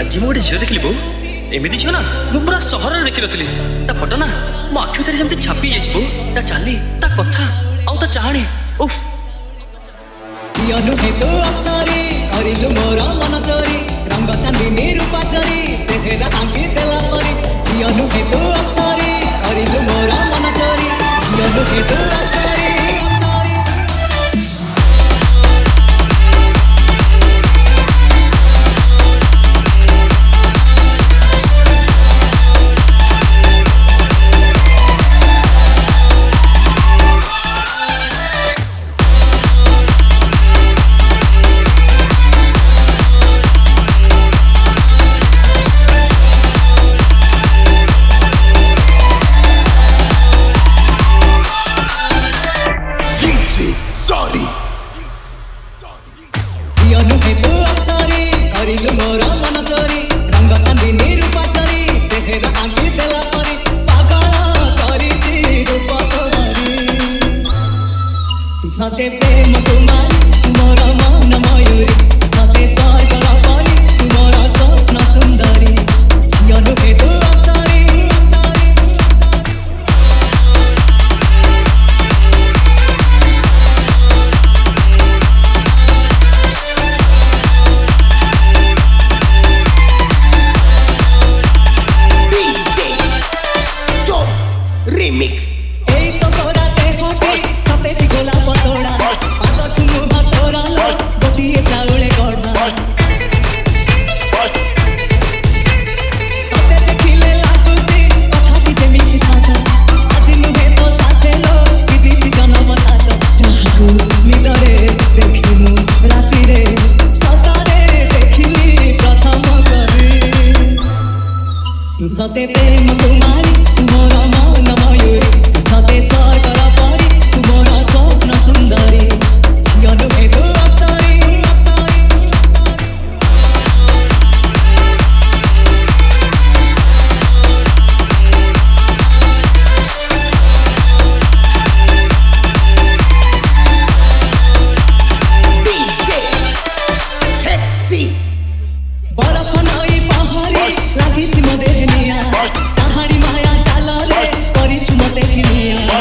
आज मैं गोटे झील देखली बो एमती झील ना मुझे पूरा सहर में देखी नी फोटो ना मो आखि भितर जमी छापी जाइए बो चाली कथा आउ चाहणी उफ मन चोरी रंग चांदी रूपा चोरी चेहरा आंकी देला परी दियनु हे तू अप्सरी करिलु मोर मन चोरी दियनु हे तू अप्सरी सते प्रेम तुम्हारी मोर मन मयूरी सते स्वर्ग परी मोर स्वप्न सुंदरी झियनु हे तू अप्सरी Remix सते प्रेम तुम्हारी मोर मन मयूरी सते स्वर्ग परी मोर स्वप्न सुंदरी झियनु हे तू अप्सरी DJ Hexy बरफ नई पहाड़ी लागिछि म देहनिया चाहाडी माया चाल रे करिछु म देखिनिया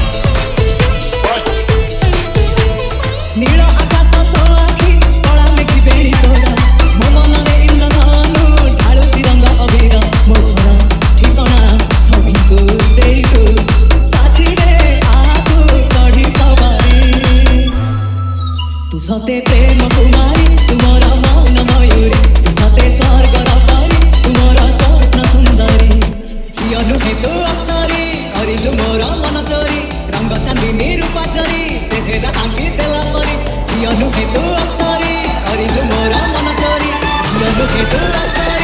नील आकाश तो आखि कला मेघी बेणी तोरा मो मन रे इंद्रधनु ढाळुछि रंग अबीर मो घर ठिकाना सभी तू देई तू साथी रे आतु चढ़ी सवारी तू सते प्रेम तुम्हारी तुमर मन मयूरी सते स्वर्ग परी मोर स्वप्न सुंदरी झियनु हे तू अप्सरी करिलु मोर मन चोरी रंग चांदी रूपा चोरी चेहरा आंकी देला परी झियनु हे तू अप्सरी करिलु मोर मन चोरी झियनु हे तू अप्सरी।